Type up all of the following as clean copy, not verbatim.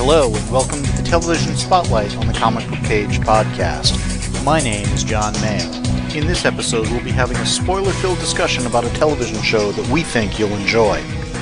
Hello, and welcome to the Television Spotlight on the Comic Book Page podcast. My name is John Mayo. In this episode, we'll be having a spoiler-filled discussion about a television show that we think you'll enjoy.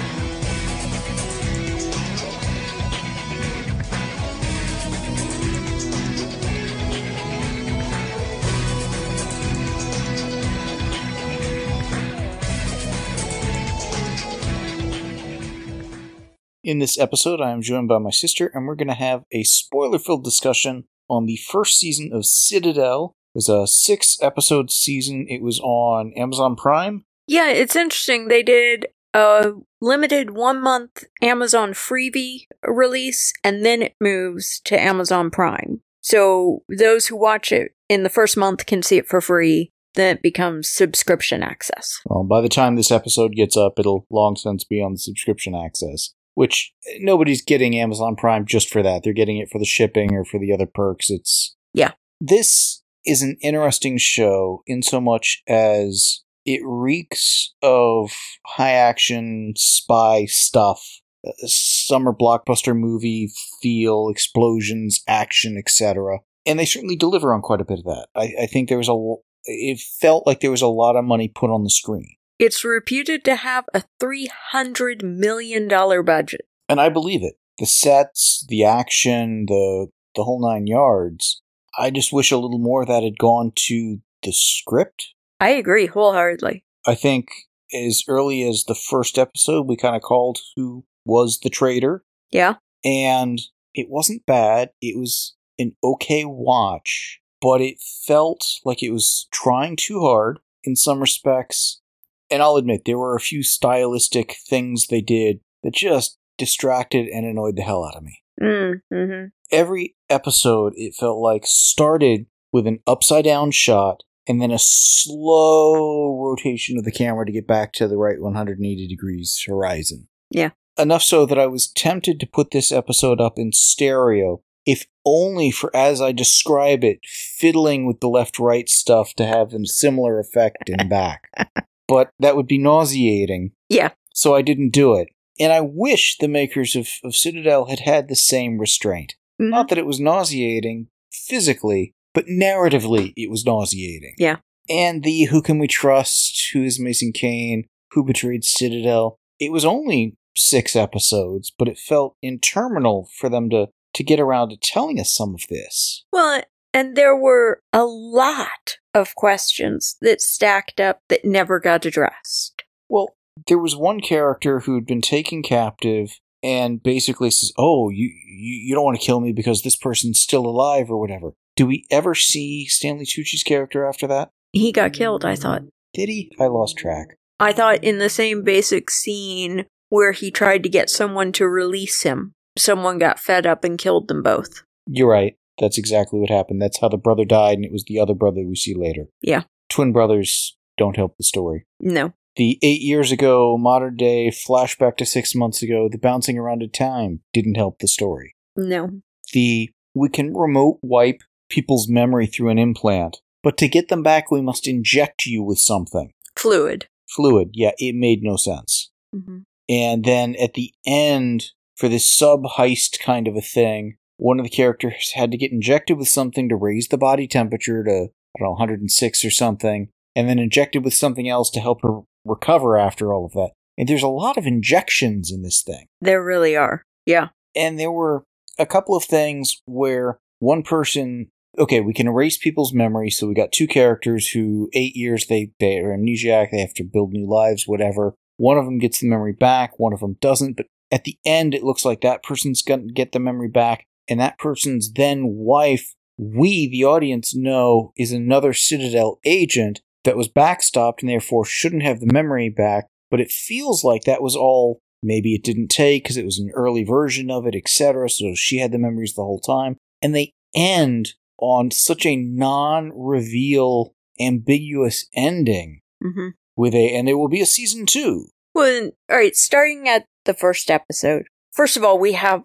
In this episode, I am joined by my sister, and we're going to have a spoiler-filled discussion on the first season of Citadel. It was a 6-episode season. It was on Amazon Prime. Yeah, it's interesting. They did a limited 1-month Amazon freebie release, and then it moves to Amazon Prime. So those who watch it in the first month can see it for free. Then it becomes subscription access. Well, by the time this episode gets up, it'll long since be on the subscription access. Which, nobody's getting Amazon Prime just for that. They're getting it for the shipping or for the other perks. Yeah. This is an interesting show in so much as it reeks of high-action spy stuff, summer blockbuster movie feel, explosions, action, etc. And they certainly deliver on quite a bit of that. I think it felt like there was a lot of money put on the screen. It's reputed to have a $300 million budget. And I believe it. The sets, the action, the whole 9 yards. I just wish a little more of that had gone to the script. I agree wholeheartedly. I think as early as the first episode, we kind of called who was the traitor. Yeah. And it wasn't bad. It was an okay watch, but it felt like it was trying too hard in some respects. And I'll admit, there were a few stylistic things they did that just distracted and annoyed the hell out of me. Mm-hmm. Every episode, it felt like, started with an upside-down shot and then a slow rotation of the camera to get back to the right 180 degrees horizon. Yeah. Enough so that I was tempted to put this episode up in stereo, if only for, as I describe it, fiddling with the left-right stuff to have a similar effect in back. But that would be nauseating. Yeah. So I didn't do it. And I wish the makers of Citadel had had the same restraint. Mm-hmm. Not that it was nauseating physically, but narratively it was nauseating. Yeah. And the Who Can We Trust, Who is Mason Kane, Who Betrayed Citadel, it was only 6 episodes, but it felt interminable for them to get around to telling us some of this. Well, and there were a lot of questions that stacked up that never got addressed. Well, there was one character who had been taken captive and basically says, oh, you don't want to kill me because this person's still alive or whatever. Do we ever see Stanley Tucci's character after that? He got killed, I thought. Did he? I lost track. I thought in the same basic scene where he tried to get someone to release him, someone got fed up and killed them both. You're right. That's exactly what happened. That's how the brother died, and it was the other brother we see later. Yeah. Twin brothers don't help the story. No. The 8 years ago, modern day, flashback to 6 months ago, the bouncing around of time didn't help the story. No. We can remote wipe people's memory through an implant, but to get them back, we must inject you with something. Fluid, yeah, it made no sense. Mm-hmm. And then at the end, for this sub-heist kind of a thing, one of the characters had to get injected with something to raise the body temperature to, 106 or something, and then injected with something else to help her recover after all of that. And there's a lot of injections in this thing. There really are, yeah. And there were a couple of things where one person, okay, we can erase people's memories, so we got 2 characters who, 8 years, they are amnesiac, they have to build new lives, whatever. One of them gets the memory back, one of them doesn't, but at the end, it looks like that person's going to get the memory back, and that person's then wife, we, the audience, know is another Citadel agent that was backstopped and therefore shouldn't have the memory back, but it feels like that was all, maybe it didn't take because it was an early version of it, etc., so she had the memories the whole time, and they end on such a non-reveal, ambiguous ending, mm-hmm. and there will be a season 2. Well, alright, starting at the first episode, first of all, we have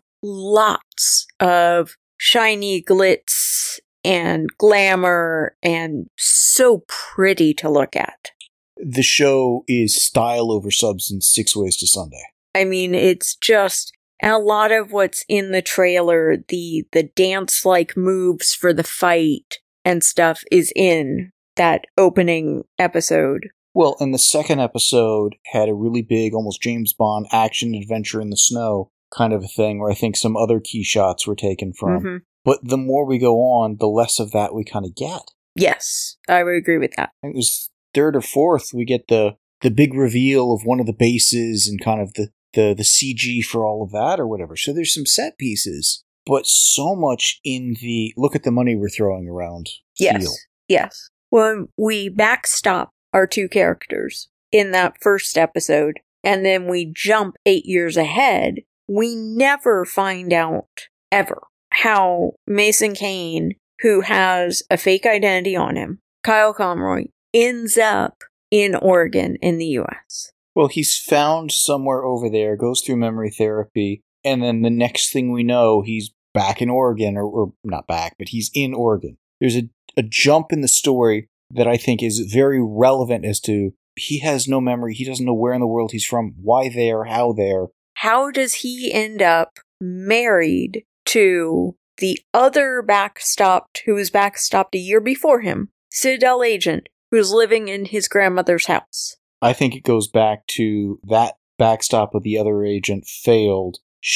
lots of shiny glitz and glamour and so pretty to look at. The show is style over substance 6 ways to Sunday. I mean, it's just And a lot of what's in the trailer, the dance-like moves for the fight and stuff is in that opening episode. Well, and the second episode had a really big, almost James Bond action adventure in the snow kind of a thing, where I think some other key shots were taken from. Mm-hmm. But the more we go on, the less of that we kind of get. Yes, I would agree with that. I think it was third or fourth, we get the big reveal of one of the bases and kind of the CG for all of that or whatever. So there's some set pieces, but so much in the look at the money we're throwing around feel. Yes. When we backstop our two characters in that first episode, and then we jump 8 years ahead, we never find out, ever, how Mason Kane, who has a fake identity on him, Kyle Conroy, ends up in Oregon in the U.S. Well, he's found somewhere over there, goes through memory therapy, and then the next thing we know, he's back in Oregon, or not back, but he's in Oregon. There's a jump in the story that I think is very relevant as to he has no memory, he doesn't know where in the world he's from, why there, how there. How does he end up married to the other backstopped, who was backstopped a year before him, Citadel agent, who's living in his grandmother's house? I think it goes back to that backstop of the other agent failed.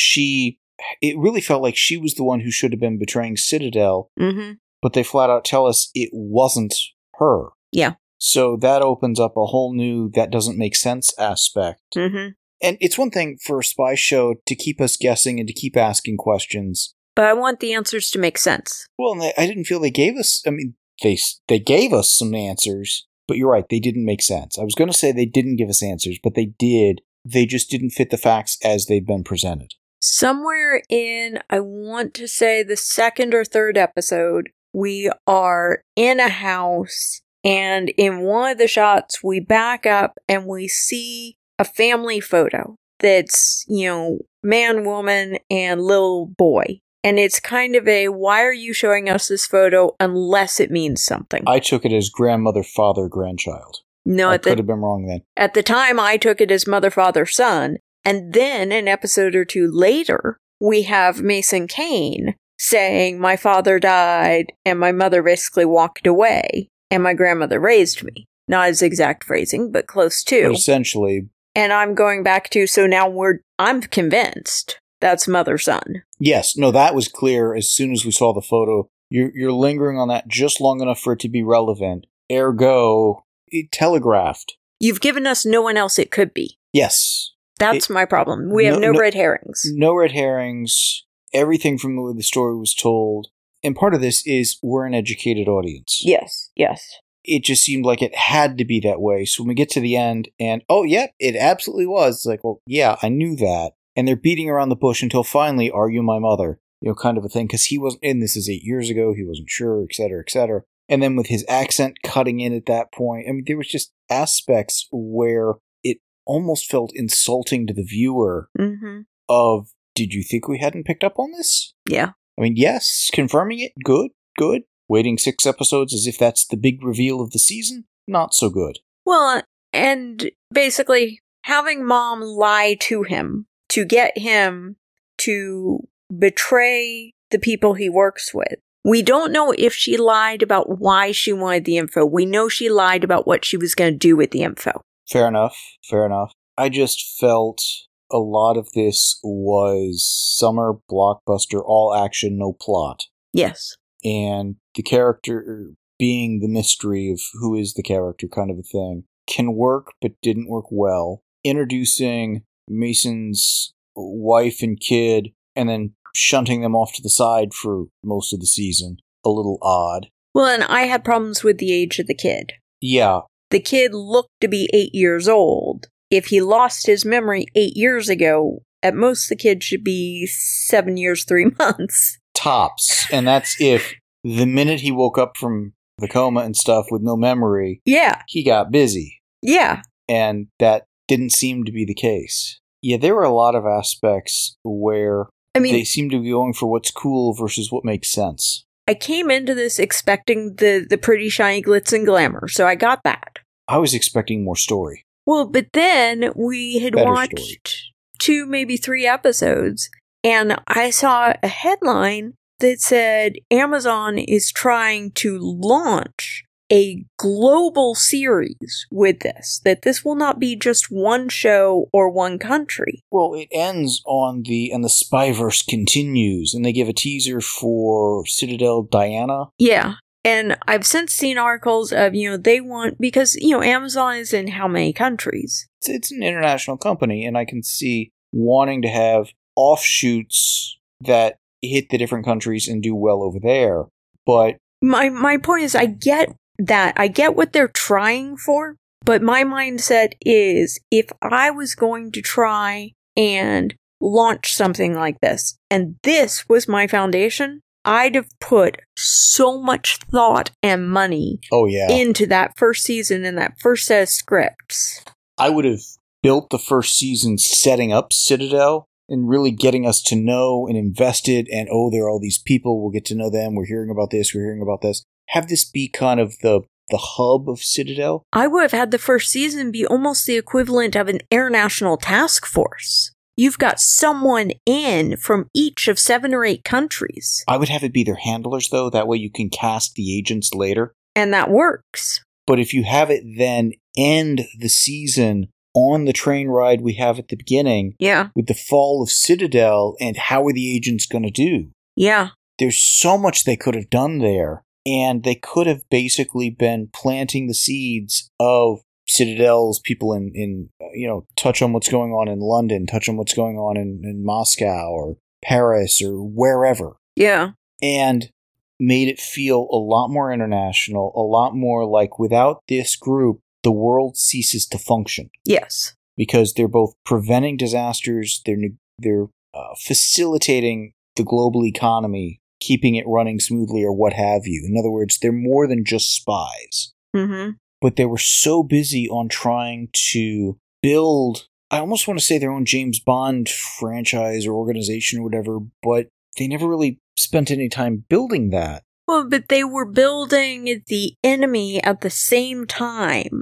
It really felt like she was the one who should have been betraying Citadel, but they flat out tell us it wasn't her. Yeah. So that opens up a whole new that doesn't make sense aspect. Mm-hmm. And it's one thing for a spy show to keep us guessing and to keep asking questions. But I want the answers to make sense. Well, and I didn't feel they gave us, they gave us some answers, but you're right, they didn't make sense. I was going to say they didn't give us answers, but they did. They just didn't fit the facts as they've been presented. Somewhere in, I want to say, the second or third episode, we are in a house, and in one of the shots, we back up and we see a family photo that's, man, woman, and little boy. And it's kind of why are you showing us this photo unless it means something? I took it as grandmother, father, grandchild. No, I could have been wrong then. At the time, I took it as mother, father, son. And then an episode or two later, we have Mason Kane saying, my father died and my mother basically walked away and my grandmother raised me. Not his exact phrasing, but close to. But essentially. And I'm going back to, so now I'm convinced that's mother-son. Yes, no, that was clear as soon as we saw the photo. You're lingering on that just long enough for it to be relevant. Ergo, it telegraphed. You've given us no one else it could be. Yes. That's my problem. We have no red herrings. No red herrings. Everything from the way the story was told. And part of this is we're an educated audience. Yes. It just seemed like it had to be that way. So when we get to the end and, oh, yep, it absolutely was. It's like, well, yeah, I knew that. And they're beating around the bush until finally, are you my mother? Kind of a thing. Because he wasn't, and this is 8 years ago, he wasn't sure, et cetera, et cetera. And then with his accent cutting in at that point, there was just aspects where it almost felt insulting to the viewer of, did you think we hadn't picked up on this? Yeah. Yes, confirming it, good. Waiting 6 episodes as if that's the big reveal of the season, not so good. Well, and basically having mom lie to him to get him to betray the people he works with. We don't know if she lied about why she wanted the info. We know she lied about what she was going to do with the info. Fair enough. I just felt a lot of this was summer blockbuster, all action, no plot. Yes. And the character being the mystery of who is the character kind of a thing can work, but didn't work well. Introducing Mason's wife and kid and then shunting them off to the side for most of the season. A little odd. Well, and I had problems with the age of the kid. Yeah. The kid looked to be 8 years old. If he lost his memory 8 years ago, at most the kid should be 7 years, 3 months. Tops. And that's if the minute he woke up from the coma and stuff with no memory, he got busy. Yeah. And that didn't seem to be the case. Yeah, there were a lot of aspects where they seem to be going for what's cool versus what makes sense. I came into this expecting the pretty shiny glitz and glamour, so I got that. I was expecting more story. Well, but then we had watched 2, maybe 3 episodes, and I saw a headline that said Amazon is trying to launch a global series with this, that this will not be just one show or one country. Well, it ends on and the Spyverse continues, and they give a teaser for Citadel Diana. Yeah. And I've since seen articles of, they want, because, Amazon is in how many countries? It's an international company, and I can see wanting to have offshoots that hit the different countries and do well over there. But my point is, I get that. I get what they're trying for, but my mindset is, if I was going to try and launch something like this, and this was my foundation, I'd have put so much thought and money into that first season and that first set of scripts. I would have built the first season setting up Citadel and really getting us to know and invested, and there are all these people, we'll get to know them, we're hearing about this, we're hearing about this. Have this be kind of the hub of Citadel. I would have had the first season be almost the equivalent of an international task force. You've got someone in from each of 7 or 8 countries. I would have it be their handlers, though. That way you can cast the agents later. And that works. But if you have it then end the season on the train ride we have at the beginning, with the fall of Citadel, and how are the agents going to do? Yeah. There's so much they could have done there, and they could have basically been planting the seeds of Citadel's people in touch on what's going on in London, touch on what's going on in Moscow or Paris or wherever. Yeah. And made it feel a lot more international, a lot more like without this group, the world ceases to function. Yes. Because they're both preventing disasters, they're facilitating the global economy, keeping it running smoothly or what have you. In other words, they're more than just spies. Mm-hmm. But they were so busy on trying to build, I almost want to say their own James Bond franchise or organization or whatever, but they never really spent any time building that. Well, but they were building the enemy at the same time.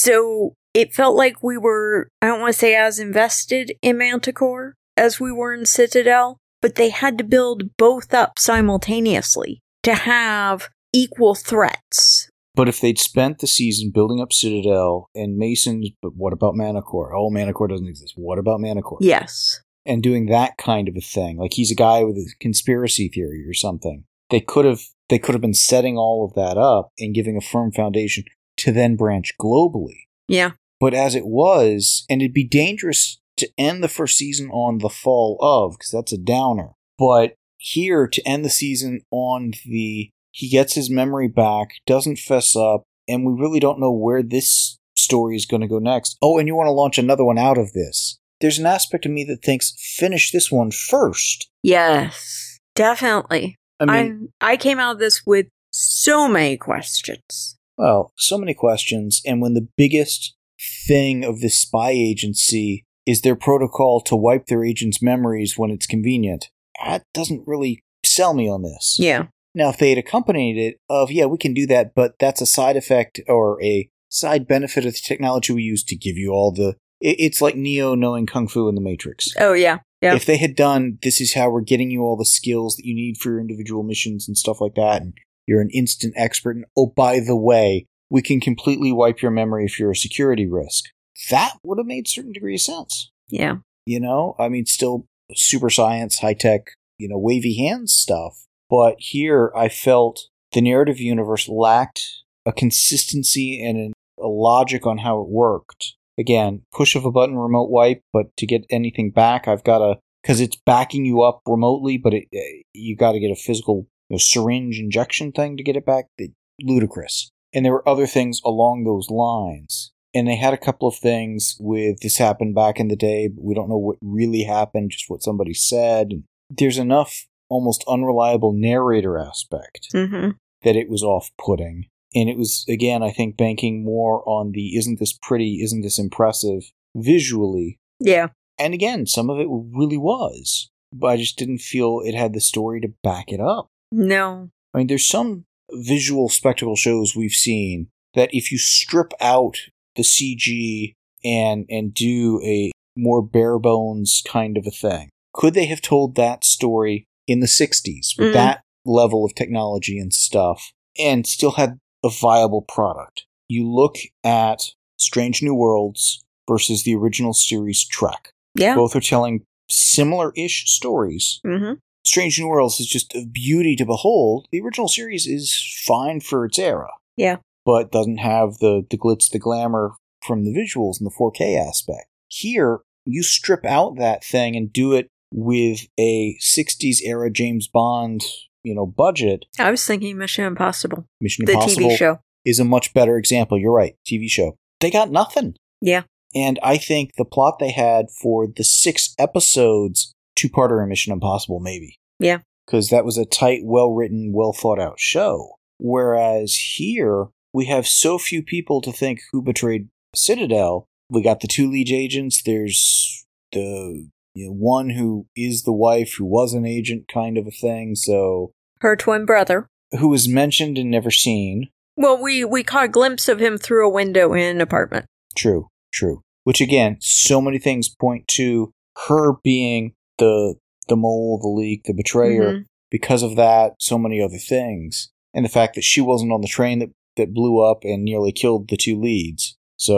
So it felt like we were, I don't want to say as invested in Manticore as we were in Citadel, but they had to build both up simultaneously to have equal threats. But if they'd spent the season building up Citadel and Mason's, but what about Manticore? Oh, Manticore doesn't exist. What about Manticore? Yes. And doing that kind of a thing, like he's a guy with a conspiracy theory or something. They could have been setting all of that up and giving a firm foundation to then branch globally. Yeah. But as it was, and it'd be dangerous to end the first season on the fall of, because that's a downer. But here, to end the season on he gets his memory back, doesn't fess up, and we really don't know where this story is going to go next. Oh, and you want to launch another one out of this. There's an aspect of me that thinks, finish this one first. Yes, definitely. I mean, I came out of this with so many questions. Well, so many questions, and when the biggest thing of this spy agency is their protocol to wipe their agents' memories when it's convenient, that doesn't really sell me on this. Yeah. Now, if they had accompanied it of, we can do that, but that's a side effect or a side benefit of the technology we use to give you all the... It's like Neo knowing Kung Fu in the Matrix. Oh, yeah. Yeah. If they had done, this is how we're getting you all the skills that you need for your individual missions and stuff like that, and you're an instant expert, and oh, by the way, we can completely wipe your memory if you're a security risk. That would have made a certain degree of sense. Yeah. Still super science, high-tech, wavy hands stuff. But here, I felt the narrative universe lacked a consistency and a logic on how it worked. Again, push of a button, remote wipe, but to get anything back, I've got to... Because it's backing you up remotely, but you got to get a physical syringe injection thing to get it back. Ludicrous. And there were other things along those lines. And they had a couple of things with this happened back in the day, but we don't know what really happened, just what somebody said. And there's enough almost unreliable narrator aspect that it was off-putting. And it was, again, I think, banking more on the isn't this pretty, isn't this impressive visually. Yeah. And again, some of it really was. But I just didn't feel it had the story to back it up. No. I mean, there's some visual spectacle shows we've seen that if you strip out the CG and do a more bare bones kind of a thing. Could they have told that story in the 60s with that level of technology and stuff and still had a viable product? You look at Strange New Worlds versus the original series Trek. Yeah. Both are telling similar-ish stories. Mm-hmm. Strange New Worlds is just a beauty to behold. The original series is fine for its era. Yeah. But doesn't have the glitz, the glamour from the visuals and the 4K aspect. Here, you strip out that thing and do it with a 60s era James Bond, budget. I was thinking Mission Impossible. Mission Impossible TV show is a much better example. You're right. TV show. They got nothing. Yeah. And I think the plot they had for the 6 episodes, 2-parter in Mission Impossible, maybe. Yeah. Because that was a tight, well-written, well-thought-out show. Whereas here, we have so few people to think who betrayed Citadel. We got the 2 lead agents. There's the one who is the wife who was an agent kind of a thing. So her twin brother. Who was mentioned and never seen. Well, we caught a glimpse of him through a window in an apartment. True. Which, again, so many things point to her being the mole, the leak, the betrayer. Mm-hmm. Because of that, so many other things. And the fact that she wasn't on the train that blew up and nearly killed the 2 leads.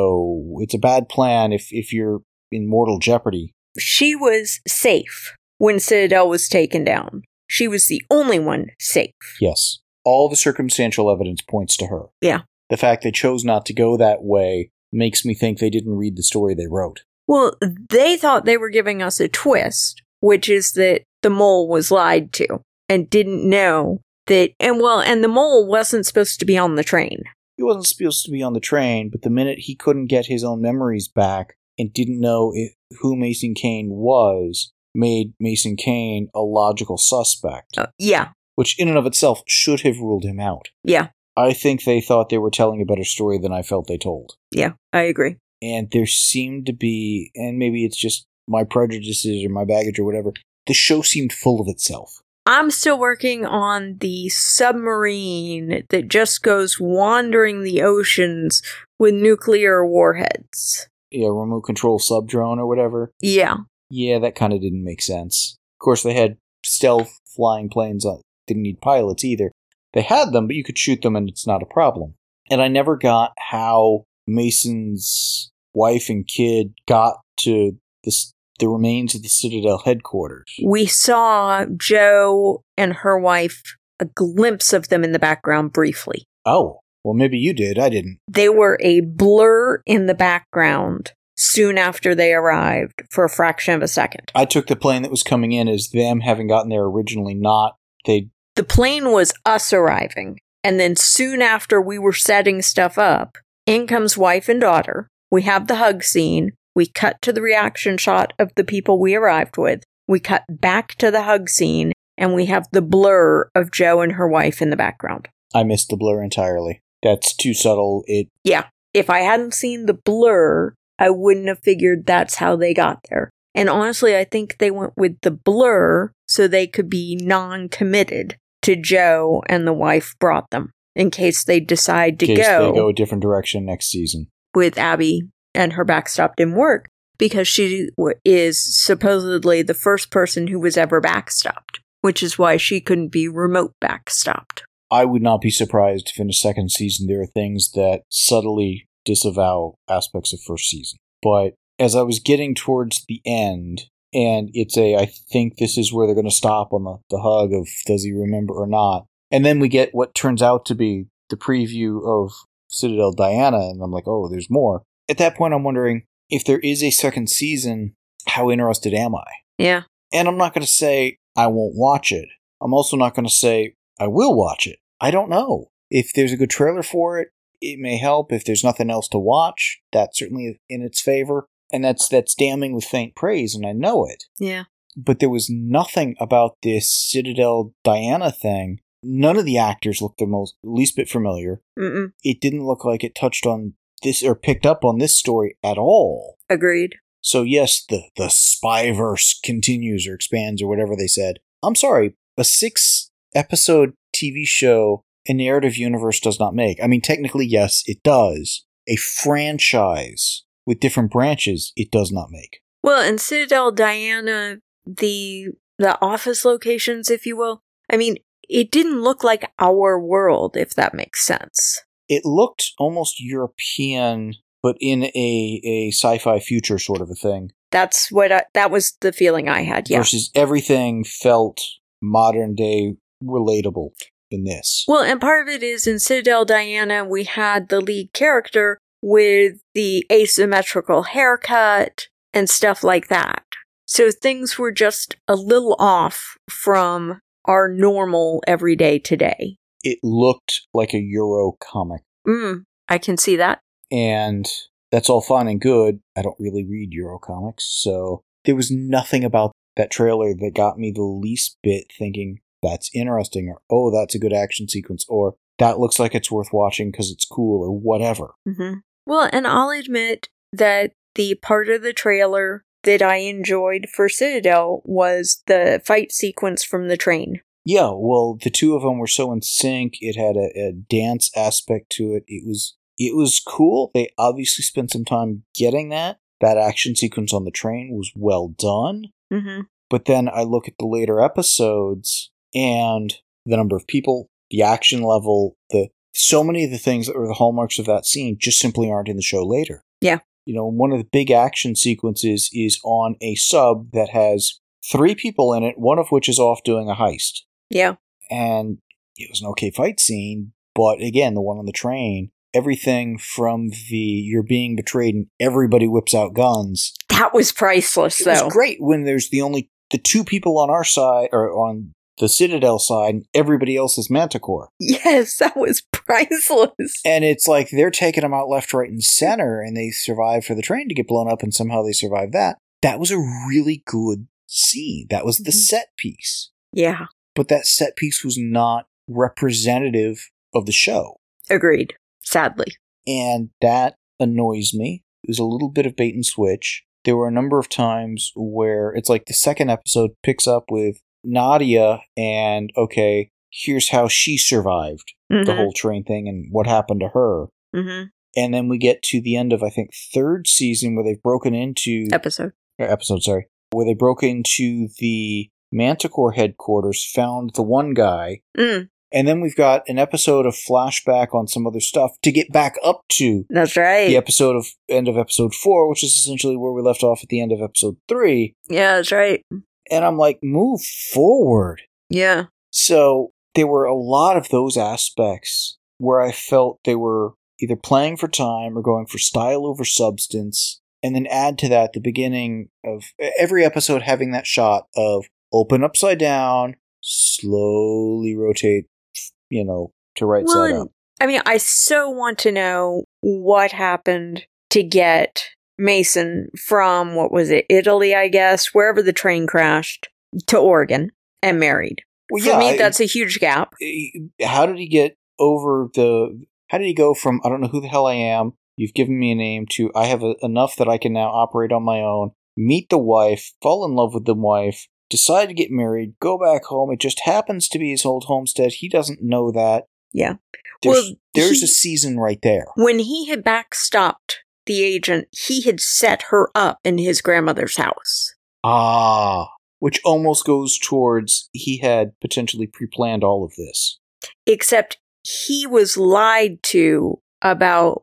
So it's a bad plan if you're in mortal jeopardy. She was safe when Citadel was taken down. She was the only one safe. Yes. All the circumstantial evidence points to her. Yeah. The fact they chose not to go that way makes me think they didn't read the story they wrote. Well, they thought they were giving us a twist, which is that the mole was lied to and didn't know that, and the mole wasn't supposed to be on the train. He wasn't supposed to be on the train, but the minute he couldn't get his own memories back and didn't know who Mason Kane was, made Mason Kane a logical suspect. Yeah. Which in and of itself should have ruled him out. Yeah. I think they thought they were telling a better story than I felt they told. Yeah, I agree. And there seemed to be, and maybe it's just my prejudices or my baggage or whatever, the show seemed full of itself. I'm still working on the submarine that just goes wandering the oceans with nuclear warheads. Yeah, remote control sub-drone or whatever. Yeah. Yeah, that kind of didn't make sense. Of course, they had stealth flying planes on. Didn't need pilots either. They had them, but you could shoot them and it's not a problem. And I never got how Mason's wife and kid got to the remains of the Citadel headquarters. We saw Jo and her wife, a glimpse of them in the background briefly. Oh, well, maybe you did. I didn't. They were a blur in the background soon after they arrived for a fraction of a second. I took the plane that was coming in as them having gotten there originally, not they. The plane was us arriving, and then soon after we were setting stuff up, in comes wife and daughter. We have the hug scene. We cut to the reaction shot of the people we arrived with. We cut back to the hug scene, and we have the blur of Jo and her wife in the background. I missed the blur entirely. That's too subtle. Yeah. If I hadn't seen the blur, I wouldn't have figured that's how they got there. And honestly, I think they went with the blur so they could be non-committed to Jo and the wife brought them in case they decide to they go a different direction next season. With Abby and her backstop didn't work because she is supposedly the first person who was ever backstopped, which is why she couldn't be remote backstopped. I would not be surprised if in a second season there are things that subtly disavow aspects of first season. But as I was getting towards the end, and I think this is where they're going to stop on the hug of does he remember or not. And then we get what turns out to be the preview of Citadel Diana, and I'm like, oh, there's more. At that point, I'm wondering, if there is a second season, how interested am I? Yeah. And I'm not going to say I won't watch it. I'm also not going to say I will watch it. I don't know. If there's a good trailer for it, it may help. If there's nothing else to watch, that's certainly in its favor. And that's damning with faint praise, and I know it. Yeah. But there was nothing about this Citadel Diana thing. None of the actors looked the least bit familiar. Mm-mm. It didn't look like it touched on this or picked up on this story at all. Agreed. So yes, the Spyverse continues or expands or whatever they said. I'm sorry, a 6-episode TV show, a narrative universe does not make. I mean, technically, yes, it does. A franchise with different branches, it does not make. Well, in Citadel Diana, the office locations, if you will, I mean, it didn't look like our world, if that makes sense. It looked almost European, but in a sci-fi future sort of a thing. That's that was the feeling I had, yeah. Versus everything felt modern day relatable in this. Well, and part of it is in Citadel Diana, we had the lead character with the asymmetrical haircut and stuff like that. So things were just a little off from our normal everyday today. It looked like a Euro comic. I can see that. And that's all fine and good. I don't really read Euro comics, so there was nothing about that trailer that got me the least bit thinking, that's interesting, or, oh, that's a good action sequence, or that looks like it's worth watching because it's cool, or whatever. Mm-hmm. Well, and I'll admit that the part of the trailer that I enjoyed for Citadel was the fight sequence from the train. Yeah, well, the two of them were so in sync. It had a dance aspect to it. It was cool. They obviously spent some time getting that. That action sequence on the train was well done. Mm-hmm. But then I look at the later episodes and the number of people, the action level, so many of the things that were the hallmarks of that scene just simply aren't in the show later. Yeah. One of the big action sequences is on a sub that has 3 people in it, one of which is off doing a heist. Yeah. And it was an okay fight scene, but again, the one on the train, everything from you're being betrayed and everybody whips out guns. That was priceless, though. It was great when there's the 2 people on our side, or on the Citadel side, and everybody else is Manticore. Yes, that was priceless. And it's like they're taking them out left, right, and center, and they survive for the train to get blown up, and somehow they survive that. That was a really good scene. That was the set piece. Yeah. But that set piece was not representative of the show. Agreed. Sadly. And that annoys me. It was a little bit of bait and switch. There were a number of times where it's like the second episode picks up with Nadia and, okay, here's how she survived the whole train thing and what happened to her. Mm-hmm. And then we get to the end of, I think, 3rd season where they've broken into... Where they broke into the Manticore headquarters, found the one guy, and then we've got an episode of flashback on some other stuff to get back up to That's right. the end of episode 4, which is essentially where we left off at the end of episode 3. Yeah, that's right. And I'm like, move forward. Yeah. So there were a lot of those aspects where I felt they were either playing for time or going for style over substance. And then add to that the beginning of every episode having that shot of open upside down, slowly rotate, to right side up. I mean, I so want to know what happened to get Mason from, what was it, Italy, I guess, wherever the train crashed, to Oregon and married. Well, For me, that's a huge gap. How did he get over how did he go from, I don't know who the hell I am, you've given me a name, to I have enough that I can now operate on my own, meet the wife, fall in love with the wife, decide to get married, go back home. It just happens to be his old homestead. He doesn't know that. Yeah. There's a season right there. When he had backstopped the agent, he had set her up in his grandmother's house. Which almost goes towards he had potentially pre-planned all of this. Except he was lied to about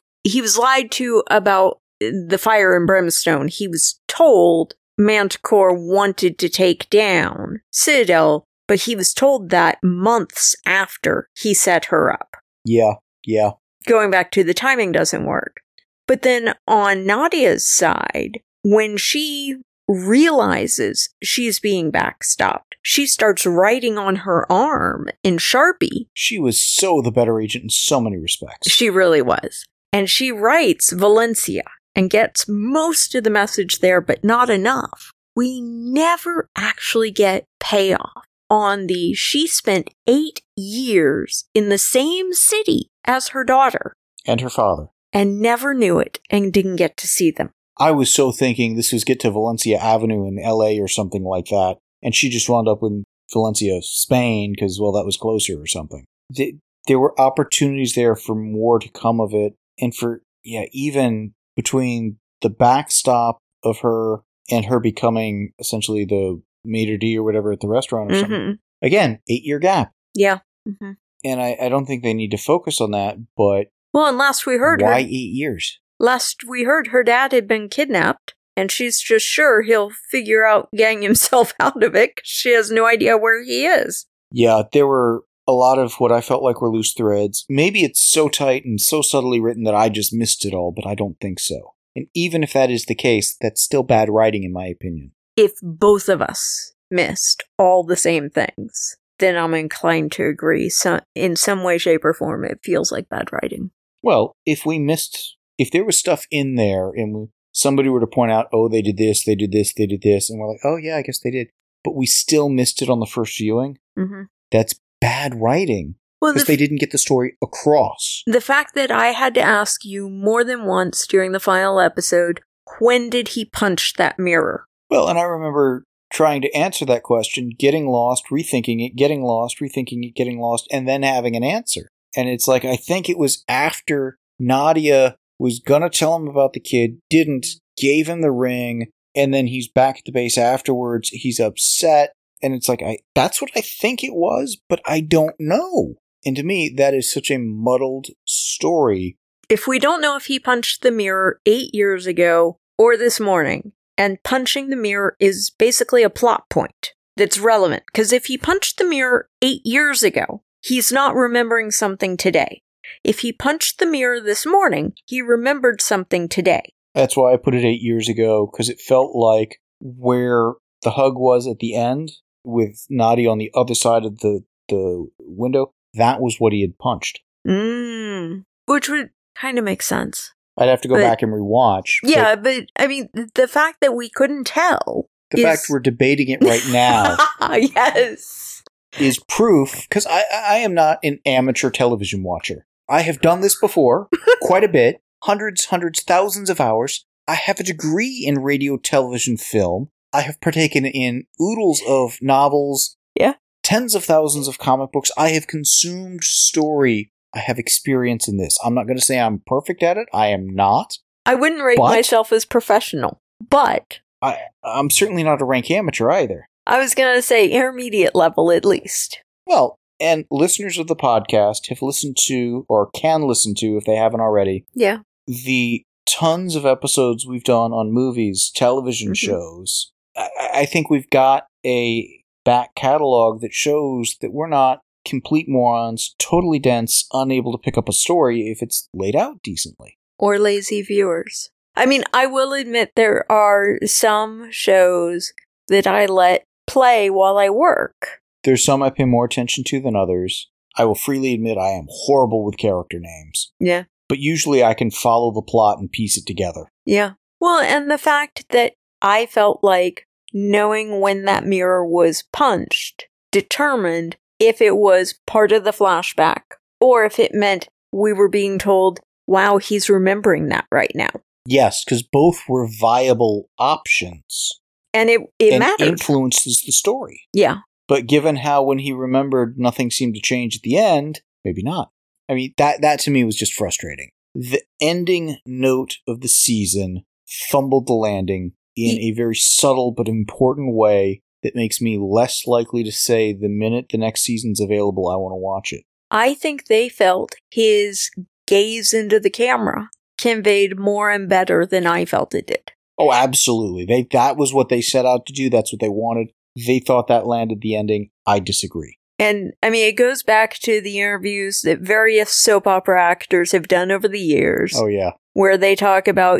the fire and brimstone. He was told Manticore wanted to take down Citadel, but he was told that months after he set her up. Yeah. Going back to the timing doesn't work. But then on Nadia's side, when she realizes she's being backstopped, she starts writing on her arm in Sharpie. She was so the better agent in so many respects. She really was. And she writes Valencia and gets most of the message there, but not enough. We never actually get payoff on she spent 8 years in the same city as her daughter. And her father. And never knew it and didn't get to see them. I was so thinking this was get to Valencia Avenue in LA or something like that. And she just wound up in Valencia, Spain, because, well, that was closer or something. There were opportunities there for more to come of it. And even between the backstop of her and her becoming essentially the maitre d' or whatever at the restaurant or something. Again, 8-year gap. Yeah. Mm-hmm. And I don't think they need to focus on that, but well, and last we heard why 8 years? Last we heard her dad had been kidnapped, and she's just sure he'll figure out getting himself out of it because she has no idea where he is. Yeah, there were a lot of what I felt like were loose threads. Maybe it's so tight and so subtly written that I just missed it all, but I don't think so. And even if that is the case, that's still bad writing in my opinion. If both of us missed all the same things, then I'm inclined to agree. So in some way, shape, or form, it feels like bad writing. Well, if there was stuff in there and somebody were to point out, oh, they did this, they did this, they did this, and we're like, oh yeah, I guess they did, but we still missed it on the first viewing, that's bad writing. Because they didn't get the story across. The fact that I had to ask you more than once during the final episode, when did he punch that mirror? Well, and I remember trying to answer that question, getting lost, rethinking it, getting lost, rethinking it, getting lost, and then having an answer. And it's like, I think it was after Nadia was gonna tell him about the kid, didn't, gave him the ring, and then he's back at the base afterwards, he's upset, and it's like, that's what I think it was, but I don't know. And to me, that is such a muddled story. If we don't know if he punched the mirror 8 years ago or this morning, and punching the mirror is basically a plot point that's relevant, because if he punched the mirror 8 years ago, he's not remembering something today. If he punched the mirror this morning, he remembered something today. That's why I put it 8 years ago, because it felt like where the hug was at the end, with Nadia on the other side of the window, that was what he had punched. Which would kind of make sense. I'd have to go back and rewatch. Yeah, but I mean, the fact that we couldn't tell. The fact we're debating it right now. Yes. Is proof, because I am not an amateur television watcher. I have done this before, quite a bit. Hundreds, thousands of hours. I have a degree in radio, television, film. I have partaken in oodles of novels. Yeah. Tens of thousands of comic books. I have consumed story. I have experience in this. I'm not going to say I'm perfect at it. I am not. I wouldn't rate myself as professional, but I'm certainly not a rank amateur either. I was going to say intermediate level at least. Well, and listeners of the podcast have listened to, or can listen to if they haven't already, the tons of episodes we've done on movies, television shows. I think we've got a back catalog that shows that we're not complete morons, totally dense, unable to pick up a story if it's laid out decently. Or lazy viewers. I mean, I will admit there are some shows that I let play while I work. There's some I pay more attention to than others. I will freely admit I am horrible with character names. Yeah. But usually I can follow the plot and piece it together. Yeah. Well, and the fact that I felt like knowing when that mirror was punched determined if it was part of the flashback or if it meant we were being told, wow, he's remembering that right now. Yes, because both were viable options. And it mattered. Influences the story. Yeah. But given how when he remembered nothing seemed to change at the end, maybe not. I mean, that to me was just frustrating. The ending note of the season fumbled the landing in a very subtle but important way that makes me less likely to say the minute the next season's available, I want to watch it. I think they felt his gaze into the camera conveyed more and better than I felt it did. Oh, absolutely. That was what they set out to do. That's what they wanted. They thought that landed the ending. I disagree. And, I mean, it goes back to the interviews that various soap opera actors have done over the years. Oh, yeah. Where they talk about,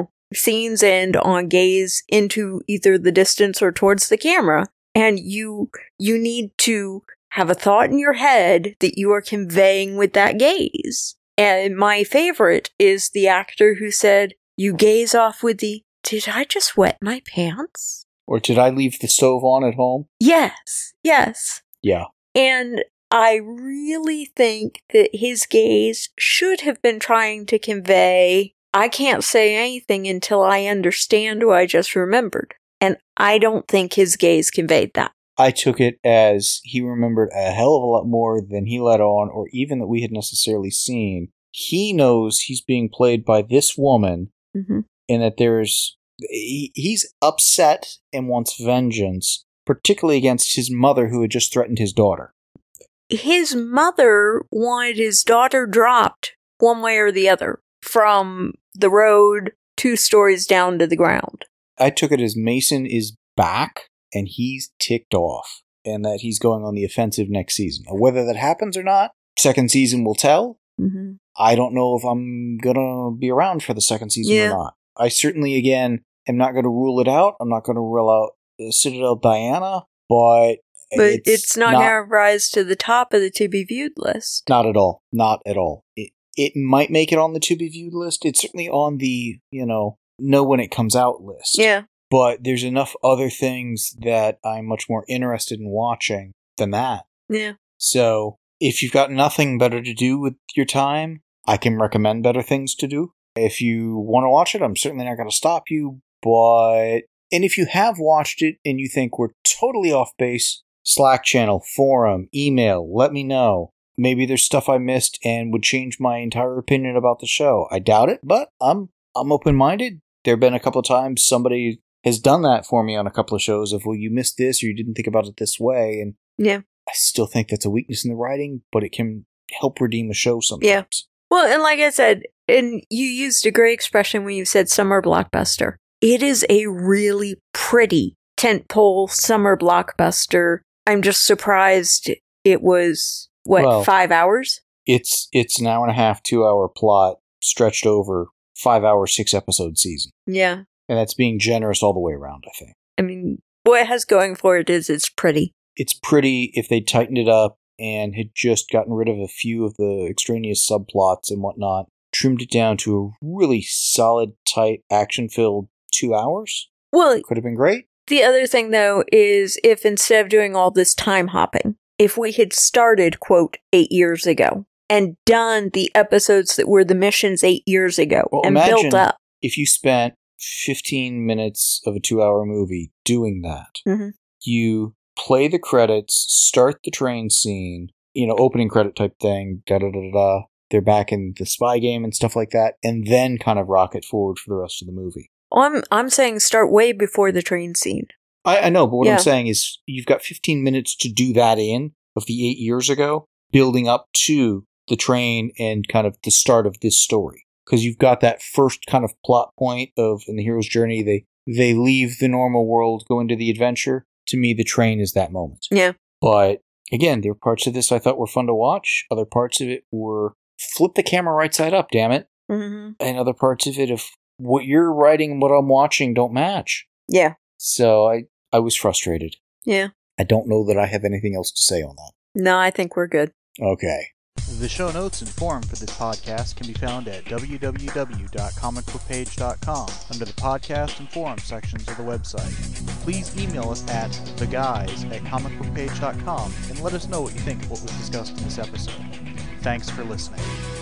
scenes end on gaze into either the distance or towards the camera. And you need to have a thought in your head that you are conveying with that gaze. And my favorite is the actor who said, you gaze off with the, did I just wet my pants? Or did I leave the stove on at home? Yes. Yeah. And I really think that his gaze should have been trying to convey, I can't say anything until I understand what I just remembered. And I don't think his gaze conveyed that. I took it as he remembered a hell of a lot more than he let on, or even that we had necessarily seen. He knows he's being played by this woman, and that there's He's upset and wants vengeance, particularly against his mother who had just threatened his daughter. His mother wanted his daughter dropped one way or the other from the road 2 stories down to the ground. I took it as Mason is back and he's ticked off and that he's going on the offensive next season. Whether that happens or not, second season will tell. Mm-hmm. I don't know if I'm going to be around for the second season or not. I certainly, again, am not going to rule it out. I'm not going to rule out Citadel Diana, but it's not going to rise to the top of the to be viewed list. Not at all. Not at all. It might make it on the to be viewed list. It's certainly on the, know when it comes out list. Yeah. But there's enough other things that I'm much more interested in watching than that. Yeah. So if you've got nothing better to do with your time, I can recommend better things to do. If you want to watch it, I'm certainly not going to stop you. And if you have watched it and you think we're totally off base, Slack channel, forum, email, let me know. Maybe there's stuff I missed and would change my entire opinion about the show. I doubt it, but I'm open-minded. There have been a couple of times somebody has done that for me on a couple of shows of, well, you missed this or you didn't think about it this way. And yeah, I still think that's a weakness in the writing, but it can help redeem a show sometimes. Yeah. Well, and like I said, and you used a great expression when you said summer blockbuster. It is a really pretty tentpole summer blockbuster. I'm just surprised it was, 5 hours? It's an hour and a half, 2 hour plot stretched over 5 hour, 6 episode season. Yeah. And that's being generous all the way around, I think. I mean, what it has going for it is it's pretty. It's pretty if they tightened it up and had just gotten rid of a few of the extraneous subplots and whatnot, trimmed it down to a really solid, tight, action-filled 2 hours. Well, could have been great. The other thing, though, is if instead of doing all this time hopping, if we had started, quote, 8 years ago and done the episodes that were the missions 8 years ago and built up. If you spent 15 minutes of a 2 hour movie doing that, you play the credits, start the train scene, opening credit type thing, da-da-da-da-da. They're back in the spy game and stuff like that, and then kind of rocket forward for the rest of the movie. I'm saying start way before the train scene. I know, but what I'm saying is you've got 15 minutes to do that of the 8 years ago, building up to the train and kind of the start of this story. Because you've got that first kind of plot point of, in the hero's journey, they leave the normal world, go into the adventure. To me, the train is that moment. Yeah. But, again, there were parts of this I thought were fun to watch. Other parts of it were, flip the camera right side up, damn it. Mm-hmm. And other parts of it, if what you're writing and what I'm watching don't match. Yeah. So I was frustrated. Yeah. I don't know that I have anything else to say on that. No, I think we're good. Okay. The show notes and forum for this podcast can be found at www.comicbookpage.com under the podcast and forum sections of the website. Please email us at theguys@comicbookpage.com and let us know what you think of what was discussed in this episode. Thanks for listening.